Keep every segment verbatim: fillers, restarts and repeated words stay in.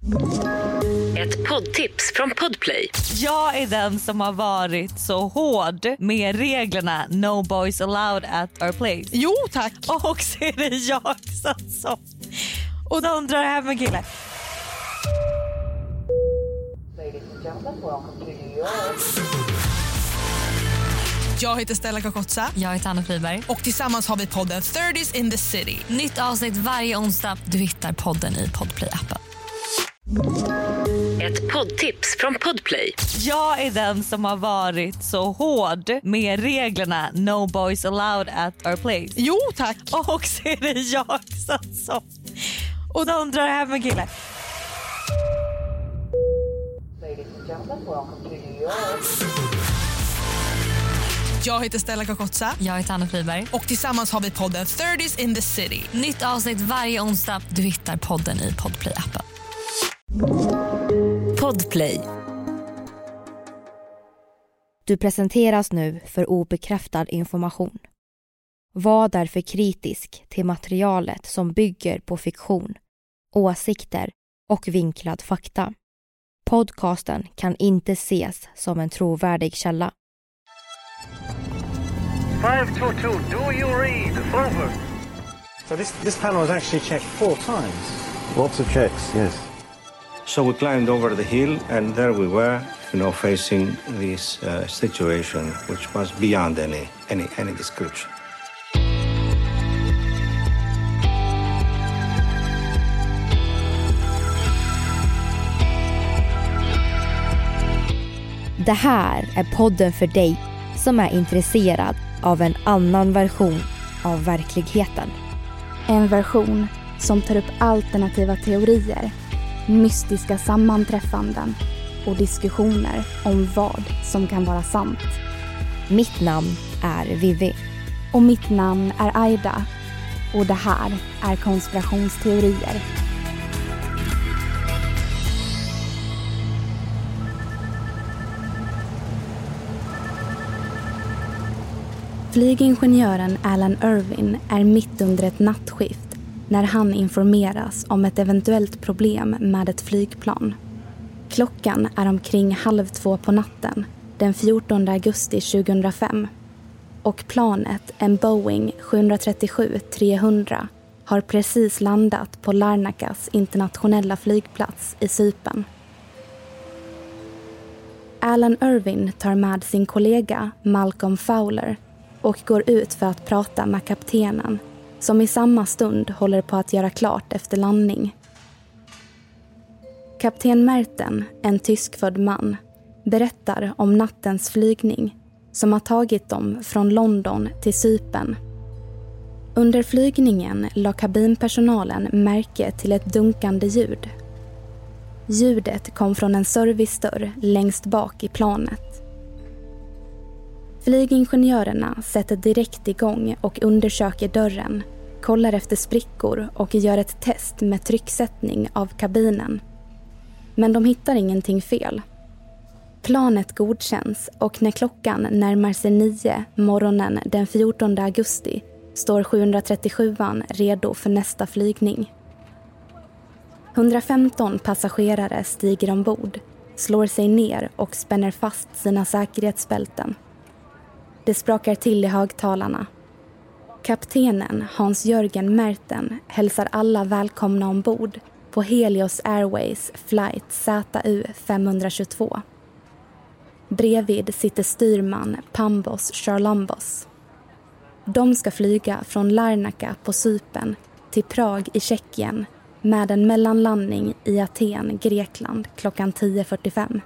Ett poddtips från Podplay. Jag är den som har varit så hård med reglerna No boys allowed at our place. Jo, tack. Och så är det jag som och de drar hem en kille. Jag heter Stella Kakotsa. Jag heter Anna Friberg. Och tillsammans har vi podden thirties in the city. Nytt avsnitt varje onsdag. Du hittar podden i Podplay-appen. Ett poddtips från Podplay. Jag är den som har varit så hård med reglerna No boys allowed at our place. Jo, tack. Och så är det jag som och de drar hem en kille. Jag heter Stella Kakotsa. Jag heter Anna Friberg. Och tillsammans har vi podden thirties in the city. Nytt avsnitt varje onsdag. Du hittar podden i Podplay-appen. Podplay. Du presenteras nu för obekräftad information. Var därför kritisk till materialet som bygger på fiktion, åsikter och vinklad fakta. Podcasten kan inte ses som en trovärdig källa. five two two, do you read? Over. So this, this panel was actually checked four times. Lots of checks, yes. So we climbed over the hill, and there we were, you know, facing this uh, situation, which was beyond any any any description. Det här är podden för dig som är intresserad av en annan version av verkligheten. En version som tar upp alternativa teorier, mystiska sammanträffanden och diskussioner om vad som kan vara sant. Mitt namn är Vivi. Och mitt namn är Aida. Och det här är konspirationsteorier. Flygingenjören Alan Irvin är mitt under ett nattskift när han informeras om ett eventuellt problem med ett flygplan. Klockan är omkring halv två på natten den fjortonde augusti tjugohundrafem och planet, en Boeing sju trettiosju trehundra, har precis landat på Larnakas internationella flygplats i Cypern. Alan Irvin tar med sin kollega Malcolm Fowler och går ut för att prata med kaptenen som i samma stund håller på att göra klart efter landning. Kapten Merten, en tyskfödd man, berättar om nattens flygning som har tagit dem från London till Cypern. Under flygningen la kabinpersonalen märke till ett dunkande ljud. Ljudet kom från en servicedörr längst bak i planet. Flygingenjörerna sätter direkt igång och undersöker dörren, kollar efter sprickor och gör ett test med trycksättning av kabinen. Men de hittar ingenting fel. Planet godkänns och när klockan närmar sig nio morgonen den fjortonde augusti står sju trettiosjuan redo för nästa flygning. hundrafemton passagerare stiger ombord, slår sig ner och spänner fast sina säkerhetsbälten. Det sprakar till i högtalarna. Kaptenen Hans-Jörgen Merten hälsar alla välkomna ombord på Helios Airways flight Z U femhundratjugotvå. Bredvid sitter styrman Pambos Charlambos. De ska flyga från Larnaca på Cypern till Prag i Tjeckien med en mellanlandning i Aten, Grekland klockan tio fyrtiofem.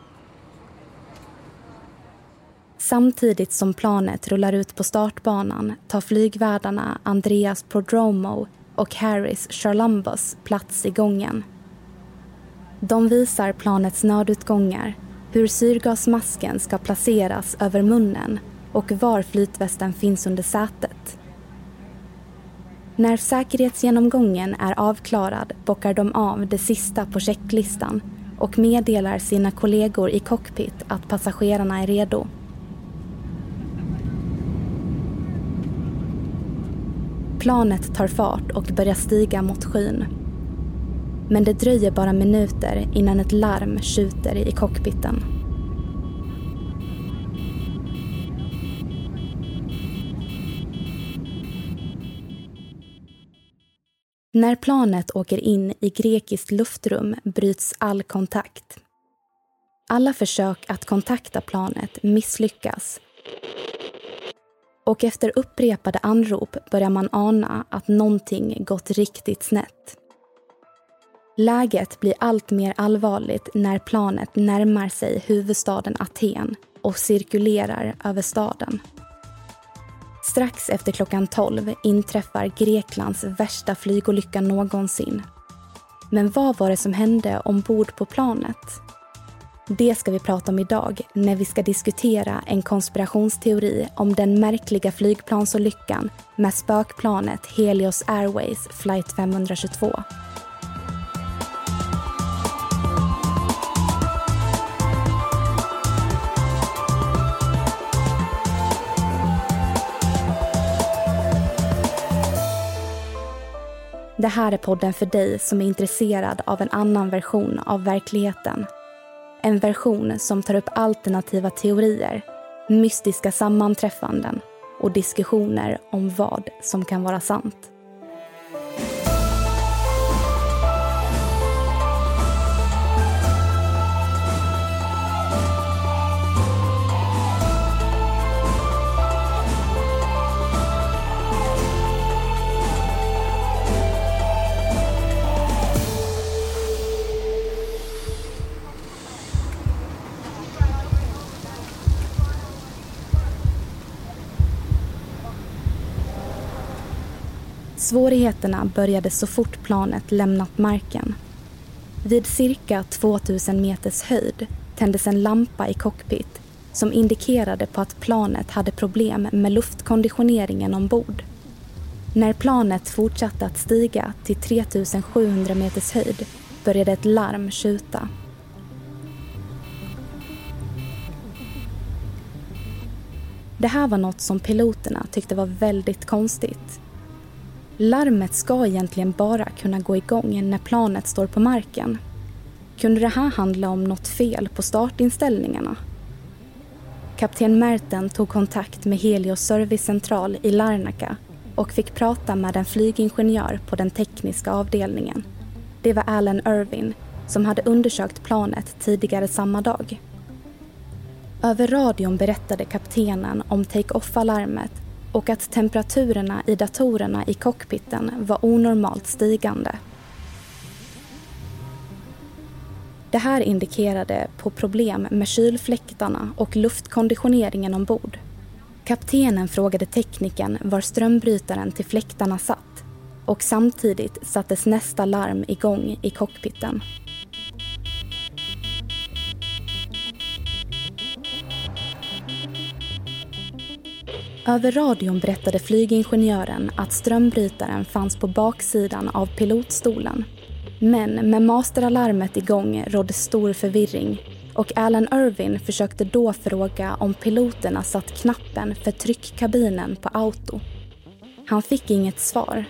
Samtidigt som planet rullar ut på startbanan tar flygvärdarna Andreas Prodromo och Harris Charlambos plats i gången. De visar planets nödutgångar, hur syrgasmasken ska placeras över munnen och var flytvästen finns under sätet. När säkerhetsgenomgången är avklarad bockar de av det sista på checklistan och meddelar sina kollegor i cockpit att passagerarna är redo. Planet tar fart och börjar stiga mot skyn. Men det dröjer bara minuter innan ett larm tjuter i cockpiten. När planet åker in i grekiskt luftrum bryts all kontakt. Alla försök att kontakta planet misslyckas. Och efter upprepade anrop börjar man ana att någonting gått riktigt snett. Läget blir allt mer allvarligt när planet närmar sig huvudstaden Aten och cirkulerar över staden. Strax efter klockan tolv inträffar Greklands värsta flygolycka någonsin. Men vad var det som hände ombord på planet? Det ska vi prata om idag när vi ska diskutera en konspirationsteori om den märkliga flygplansolyckan med spökplanet Helios Airways flight femhundratjugotvå. Det här är podden för dig som är intresserad av en annan version av verkligheten. En version som tar upp alternativa teorier, mystiska sammanträffanden och diskussioner om vad som kan vara sant. Svårigheterna började så fort planet lämnat marken. Vid cirka tvåtusen meters höjd tändes en lampa i cockpit som indikerade på att planet hade problem med luftkonditioneringen ombord. När planet fortsatte att stiga till tre tusen sjuhundra meters höjd började ett larm tjuta. Det här var något som piloterna tyckte var väldigt konstigt. Larmet ska egentligen bara kunna gå igång när planet står på marken. Kunde det här handla om något fel på startinställningarna? Kapten Merten tog kontakt med Helios servicecentral i Larnaca och fick prata med en flygingenjör på den tekniska avdelningen. Det var Alan Irvin som hade undersökt planet tidigare samma dag. Över radion berättade kaptenen om take-off-alarmet och att temperaturerna i datorerna i cockpiten var onormalt stigande. Det här indikerade på problem med kylfläktarna och luftkonditioneringen ombord. Kaptenen frågade teknikern var strömbrytaren till fläktarna satt och samtidigt sattes nästa larm igång i cockpiten. Över radion berättade flygingenjören att strömbrytaren fanns på baksidan av pilotstolen. Men med masteralarmet igång rådde stor förvirring och Alan Irvin försökte då fråga om piloterna satt knappen för tryckkabinen på auto. Han fick inget svar.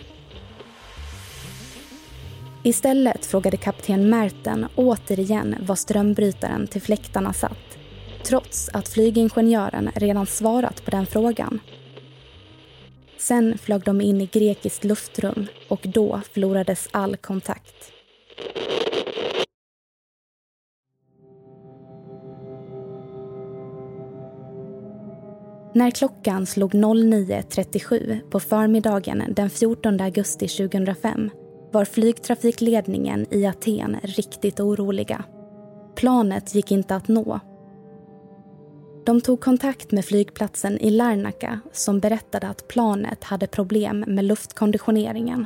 Istället frågade kapten Merten återigen var strömbrytaren till fläktarna satt, trots att flygingenjören redan svarat på den frågan. Sen flög de in i grekiskt luftrum och då förlorades all kontakt. När klockan slog nio trettiosju på förmiddagen den fjortonde augusti tjugohundrafem var flygtrafikledningen i Aten riktigt oroliga. Planet gick inte att nå. De tog kontakt med flygplatsen i Larnaca som berättade att planet hade problem med luftkonditioneringen.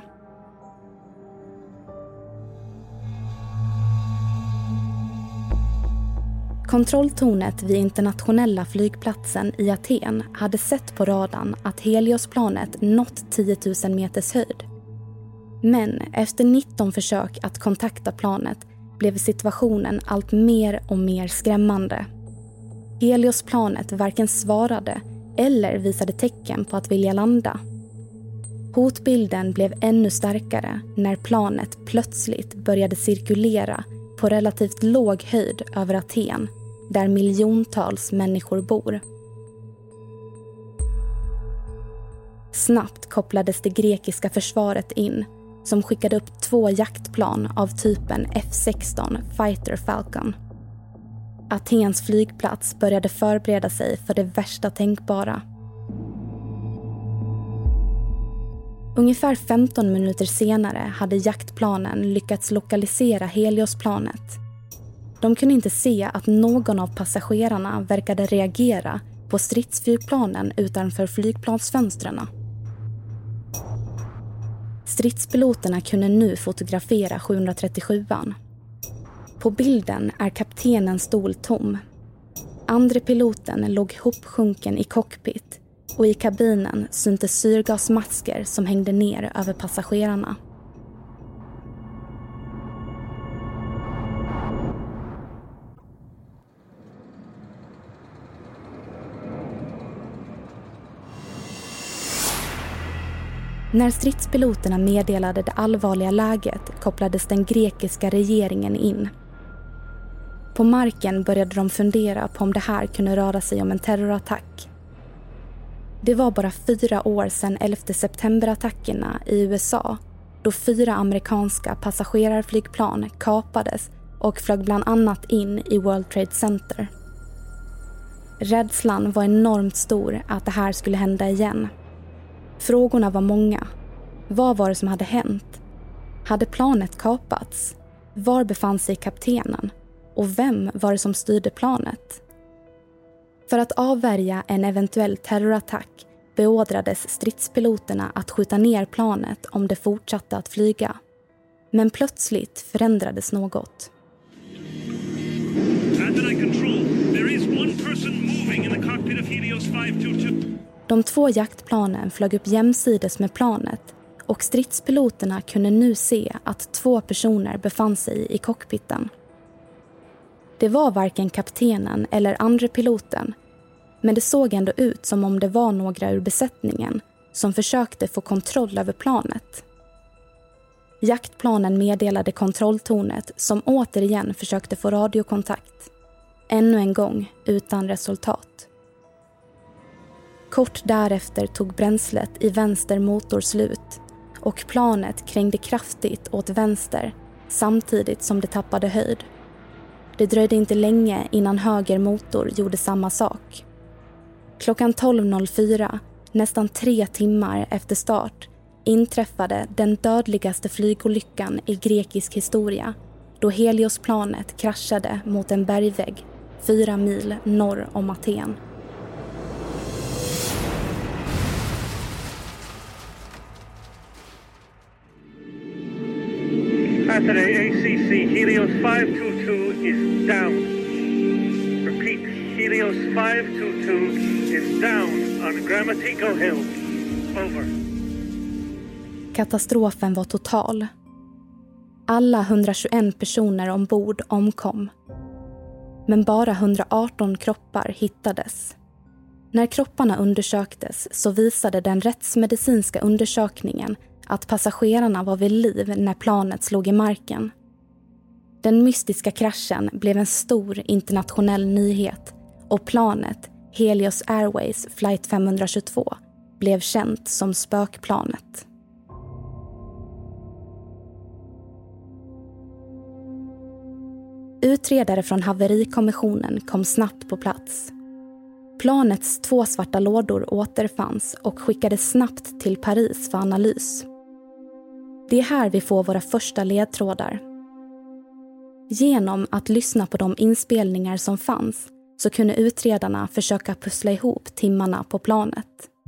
Kontrolltornet vid internationella flygplatsen i Aten hade sett på radarn att Heliosplanet nått tio tusen meters höjd. Men efter nitton försök att kontakta planet blev situationen allt mer och mer skrämmande. Heliosplanet varken svarade eller visade tecken på att vilja landa. Hotbilden blev ännu starkare när planet plötsligt började cirkulera på relativt låg höjd över Aten, där miljontals människor bor. Snabbt kopplades det grekiska försvaret in, som skickade upp två jaktplan av typen F sexton Fighter Falcon. Atens flygplats började förbereda sig för det värsta tänkbara. Ungefär femton minuter senare hade jaktplanen lyckats lokalisera Heliosplanet. De kunde inte se att någon av passagerarna verkade reagera på stridsflygplanen utanför flygplansfönstren. Stridspiloterna kunde nu fotografera sjuhundratrettiosjuan. På bilden är kaptenens stol tom. Andre piloten låg hopsjunken i cockpit och i kabinen syntes syrgasmasker som hängde ner över passagerarna. När stridspiloterna meddelade det allvarliga läget kopplades den grekiska regeringen in. På marken började de fundera på om det här kunde röra sig om en terrorattack. Det var bara fyra år sedan elfte september-attackerna i U S A, då fyra amerikanska passagerarflygplan kapades och flög bland annat in i World Trade Center. Rädslan var enormt stor att det här skulle hända igen. Frågorna var många. Vad var det som hade hänt? Hade planet kapats? Var befann sig kaptenen? Och vem var det som styrde planet? För att avvärja en eventuell terrorattack beordrades stridspiloterna att skjuta ner planet om det fortsatte att flyga. Men plötsligt förändrades något. De två jaktplanen flög upp jämsides med planet och stridspiloterna kunde nu se att två personer befann sig i cockpiten. Det var varken kaptenen eller andre piloten, men det såg ändå ut som om det var några ur besättningen som försökte få kontroll över planet. Jaktplanen meddelade kontrolltornet som återigen försökte få radiokontakt. Ännu en gång utan resultat. Kort därefter tog bränslet i vänster motor slut och planet krängde kraftigt åt vänster samtidigt som det tappade höjd. Det dröjde inte länge innan höger motor gjorde samma sak. Klockan tolv noll fyra, nästan tre timmar efter start, inträffade den dödligaste flygolyckan i grekisk historia då Heliosplanet kraschade mot en bergvägg fyra mil norr om Aten. Saturday A C C, Helios five two two is down. Repeat, Helios five two two is down on Grammatico Hill. Over. Katastrofen var total. Alla hundratjugoett personer ombord omkom. Men bara hundraarton kroppar hittades. När kropparna undersöktes så visade den rättsmedicinska undersökningen att passagerarna var vid liv när planet slog i marken. Den mystiska kraschen blev en stor internationell nyhet och planet, Helios Airways flight femhundratjugotvå, blev känt som spökplanet. Utredare från haverikommissionen kom snabbt på plats. Planets två svarta lådor återfanns och skickades snabbt till Paris för analys. Det är här vi får våra första ledtrådar. Genom att lyssna på de inspelningar som fanns så kunde utredarna försöka pussla ihop timmarna på planet.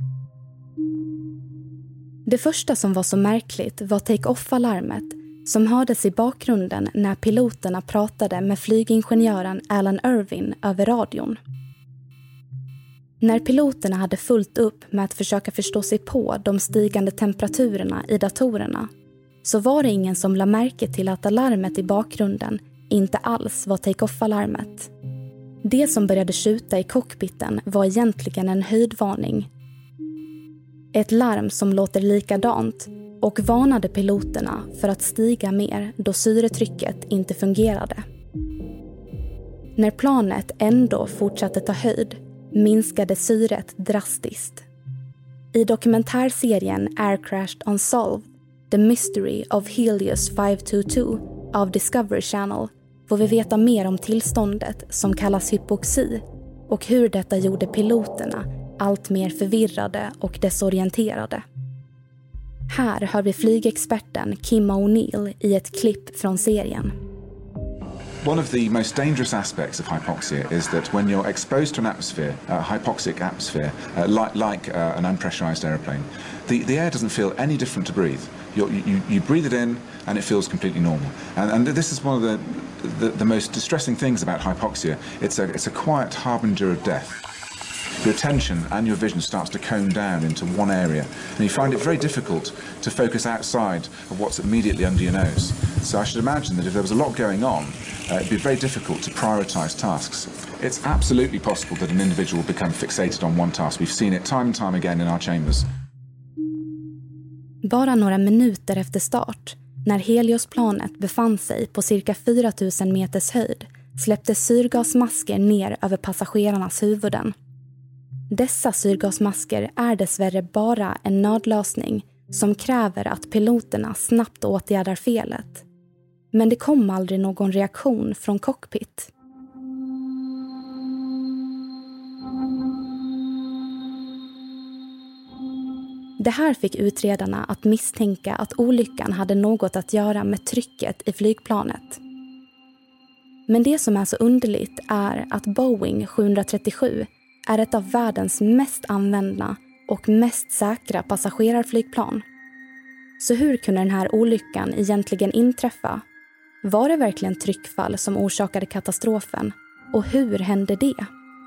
Det första som var så märkligt var take-off-alarmet som hördes i bakgrunden när piloterna pratade med flygingenjören Alan Irvin över radion. När piloterna hade fullt upp med att försöka förstå sig på de stigande temperaturerna i datorerna så var det ingen som la märke till att alarmet i bakgrunden inte alls var take-off-alarmet. Det som började skjuta i cockpiten var egentligen en höjdvarning. Ett larm som låter likadant och varnade piloterna för att stiga mer då syretrycket inte fungerade. När planet ändå fortsatte ta höjd minskade syret drastiskt. I dokumentärserien Air Crashed Unsolved, The Mystery of Helios five two two av Discovery Channel får vi veta mer om tillståndet som kallas hypoxi och hur detta gjorde piloterna allt mer förvirrade och desorienterade. Här hör vi flygexperten Kim O'Neill i ett klipp från serien. One of the most dangerous aspects of hypoxia is that when you're exposed to an atmosphere, a hypoxic atmosphere, uh, like, like uh, an unpressurized aeroplane, the, the air doesn't feel any different to breathe. You're, you, you breathe it in and it feels completely normal. And, and this is one of the, the, the most distressing things about hypoxia. It's a, it's a quiet harbinger of death. Your attention and your vision starts to cone down into one area, and you find it very difficult to focus outside of what's immediately under your nose. So I should imagine that if there was a lot going on, uh, it'd be very difficult to prioritize tasks. It's absolutely possible that an individual will become fixated on one task. We've seen it time and time again in our chambers. Bara några minuter efter start, när Heliosplanet befann sig på cirka fyra tusen meters höjd, släpptes syrgasmasker ner över passagerarnas huvuden. Dessa syrgasmasker är dessvärre bara en nödlösning som kräver att piloterna snabbt åtgärdar felet. Men det kom aldrig någon reaktion från cockpit. Det här fick utredarna att misstänka att olyckan hade något att göra med trycket i flygplanet. Men det som är så underligt är att Boeing sju trettiosju är ett av världens mest använda och mest säkra passagerarflygplan. Så hur kunde den här olyckan egentligen inträffa? Var det verkligen tryckfall som orsakade katastrofen? Och hur hände det?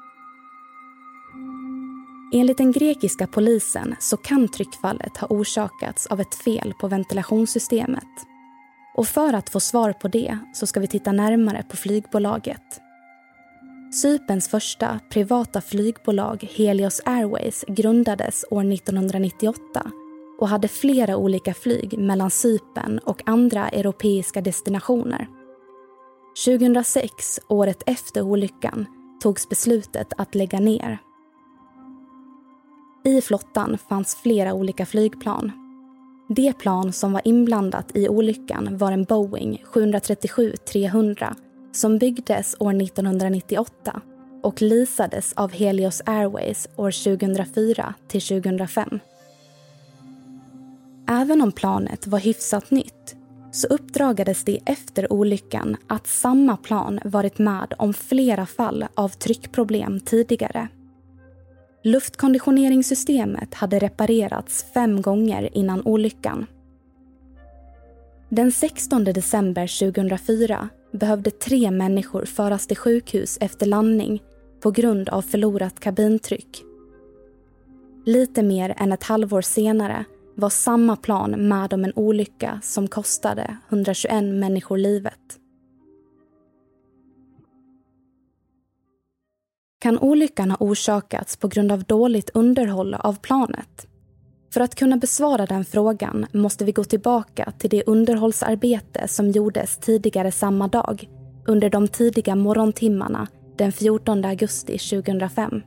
Enligt den grekiska polisen så kan tryckfallet ha orsakats av ett fel på ventilationssystemet. Och för att få svar på det så ska vi titta närmare på flygbolaget. Cyperns första privata flygbolag Helios Airways grundades år nittonhundranittioåtta och hade flera olika flyg mellan Cypern och andra europeiska destinationer. tjugohundrasex, året efter olyckan, togs beslutet att lägga ner. I flottan fanns flera olika flygplan. Det plan som var inblandat i olyckan var en Boeing sju trettiosju trehundra som byggdes år nittonhundranittioåtta och leasades av Helios Airways år tjugohundrafyra till tjugohundrafem. Även om planet var hyfsat nytt så uppdragades det efter olyckan att samma plan varit med om flera fall av tryckproblem tidigare. Luftkonditioneringssystemet hade reparerats fem gånger innan olyckan. Den sextonde december tjugohundrafyra behövde tre människor föras till sjukhus efter landning på grund av förlorat kabintryck. Lite mer än ett halvår senare var samma plan med om en olycka som kostade hundratjugoett människor livet. Kan olyckan ha orsakats på grund av dåligt underhåll av planet? För att kunna besvara den frågan måste vi gå tillbaka till det underhållsarbete som gjordes tidigare samma dag, under de tidiga morgontimmarna den fjortonde augusti tjugohundrafem.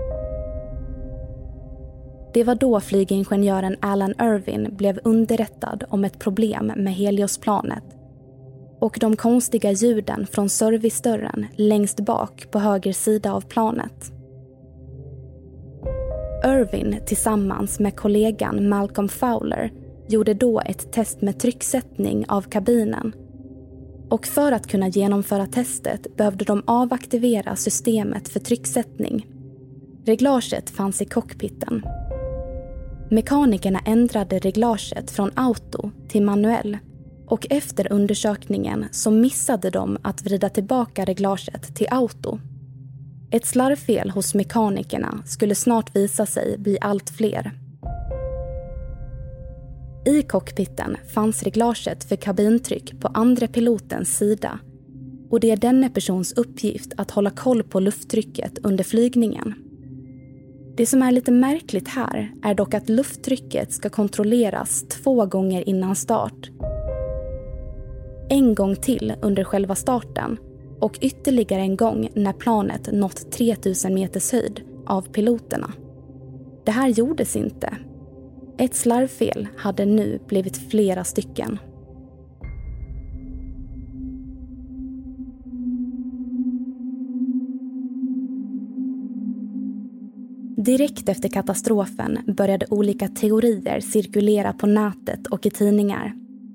Det var då flygingenjören Alan Irvin blev underrättad om ett problem med Heliosplanet och de konstiga ljuden från servicedörren längst bak på höger sida av planet. Irvin tillsammans med kollegan Malcolm Fowler gjorde då ett test med trycksättning av kabinen. Och för att kunna genomföra testet behövde de avaktivera systemet för trycksättning. Reglaget fanns i cockpiten. Mekanikerna ändrade reglaget från auto till manuell och efter undersökningen så missade de att vrida tillbaka reglaget till auto. Ett slarvfel hos mekanikerna skulle snart visa sig bli allt fler. I cockpiten fanns reglaget för kabintryck på andra pilotens sida och det är denne persons uppgift att hålla koll på lufttrycket under flygningen. Det som är lite märkligt här är dock att lufttrycket ska kontrolleras två gånger innan start. En gång till under själva starten och ytterligare en gång när planet nått tre tusen meters höjd av piloterna. Det här gjordes inte. Ett slarvfel hade nu blivit flera stycken. Direkt efter katastrofen började olika teorier cirkulera på nätet och i tidningar.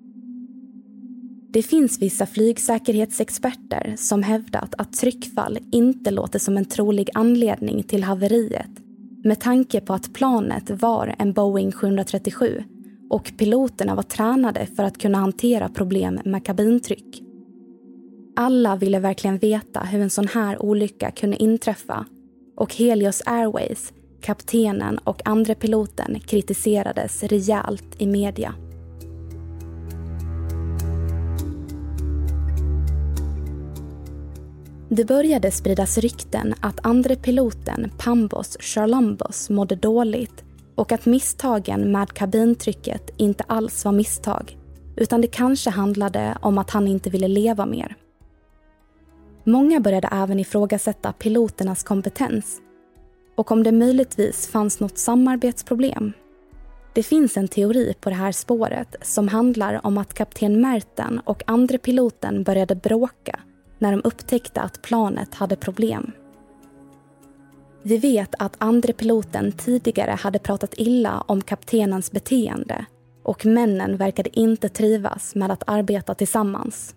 Det finns vissa flygsäkerhetsexperter som hävdat att tryckfall inte låter som en trolig anledning till haveriet, med tanke på att planet var en Boeing sjuhundratrettiosju och piloterna var tränade för att kunna hantera problem med kabintryck. Alla ville verkligen veta hur en sån här olycka kunde inträffa, och Helios Airways, kaptenen och andra piloten kritiserades rejält i media. Det började spridas rykten att andra piloten Pambos Charlambos mådde dåligt och att misstagen med kabintrycket inte alls var misstag, utan det kanske handlade om att han inte ville leva mer. Många började även ifrågasätta piloternas kompetens och om det möjligtvis fanns något samarbetsproblem. Det finns en teori på det här spåret som handlar om att kapten Merten och andra piloten började bråka när de upptäckte att planet hade problem. Vi vet att andra piloten tidigare hade pratat illa om kaptenens beteende och männen verkade inte trivas med att arbeta tillsammans.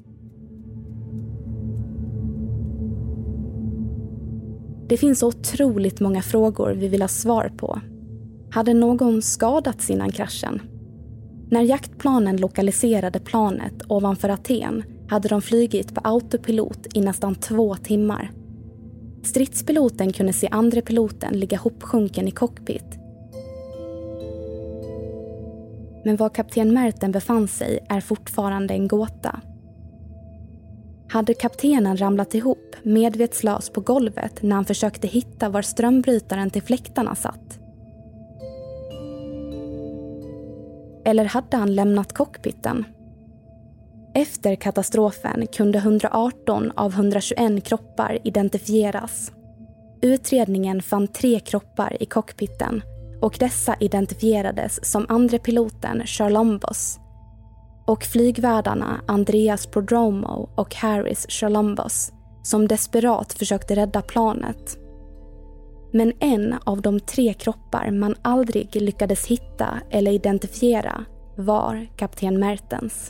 Det finns otroligt många frågor vi vill ha svar på. Hade någon skadats innan kraschen? När jaktplanen lokaliserade planet ovanför Aten hade de flygit på autopilot i nästan två timmar. Stridspiloten kunde se andra piloten ligga hopsjunken i cockpit. Men var kapten Merten befann sig är fortfarande en gåta. Hade kaptenen ramlat ihop medvetslös på golvet när han försökte hitta var strömbrytaren till fläktarna satt? Eller hade han lämnat cockpiten? Efter katastrofen kunde hundraarton av hundratjugoett kroppar identifieras. Utredningen fann tre kroppar i cockpiten och dessa identifierades som andra piloten Charlambos och flygvärdarna Andreas Prodromo och Harris Charlambos som desperat försökte rädda planet. Men en av de tre kroppar man aldrig lyckades hitta eller identifiera var kapten Mertens.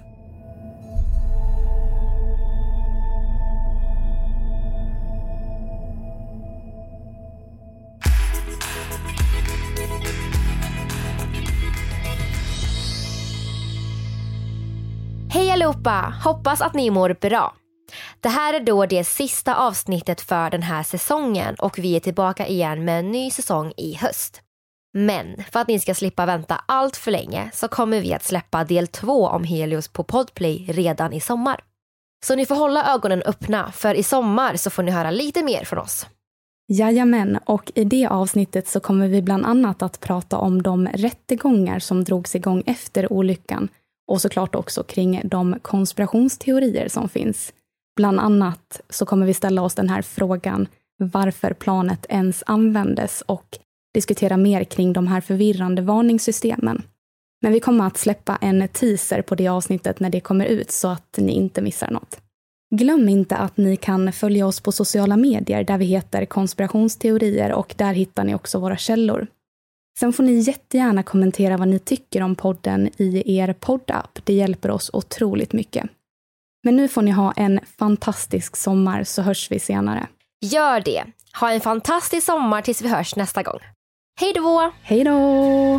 Hej allihopa! Hoppas att ni mår bra. Det här är då det sista avsnittet för den här säsongen och vi är tillbaka igen med en ny säsong i höst. Men för att ni ska slippa vänta allt för länge så kommer vi att släppa del två om Helios på Podplay redan i sommar. Så ni får hålla ögonen öppna för i sommar så får ni höra lite mer från oss. Jajamän, och i det avsnittet så kommer vi bland annat att prata om de rättegångar som drogs igång efter olyckan. Och såklart också kring de konspirationsteorier som finns. Bland annat så kommer vi ställa oss den här frågan varför planet ens användes och diskutera mer kring de här förvirrande varningssystemen. Men vi kommer att släppa en teaser på det avsnittet när det kommer ut så att ni inte missar något. Glöm inte att ni kan följa oss på sociala medier där vi heter konspirationsteorier och där hittar ni också våra källor. Sen får ni jättegärna kommentera vad ni tycker om podden i er poddapp. Det hjälper oss otroligt mycket. Men nu får ni ha en fantastisk sommar så hörs vi senare. Gör det. Ha en fantastisk sommar tills vi hörs nästa gång. Hej då! Hej då!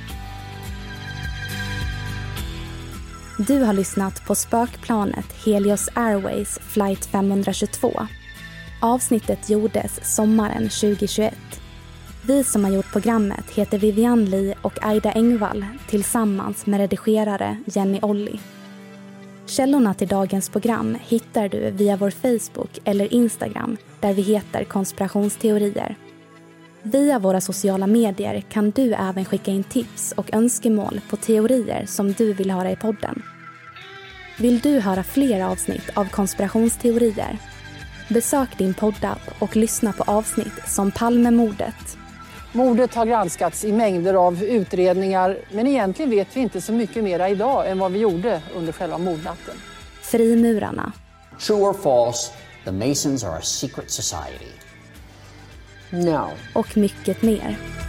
Du har lyssnat på spökplanet Helios Airways flight femhundratjugotvå. Avsnittet gjordes sommaren tjugohundratjugoett. Vi som har gjort programmet heter Vivian Lee och Aida Engvall tillsammans med redigerare Jenny Olli. Källorna till dagens program hittar du via vår Facebook eller Instagram där vi heter konspirationsteorier. Via våra sociala medier kan du även skicka in tips och önskemål på teorier som du vill höra i podden. Vill du höra fler avsnitt av konspirationsteorier? Besök din poddapp och lyssna på avsnitt som Palmemordet. Mordet har granskats i mängder av utredningar, men egentligen vet vi inte så mycket mer idag än vad vi gjorde under själva mordnatten. Frimurarna. True or false, the Masons are a secret society. No. Och mycket mer.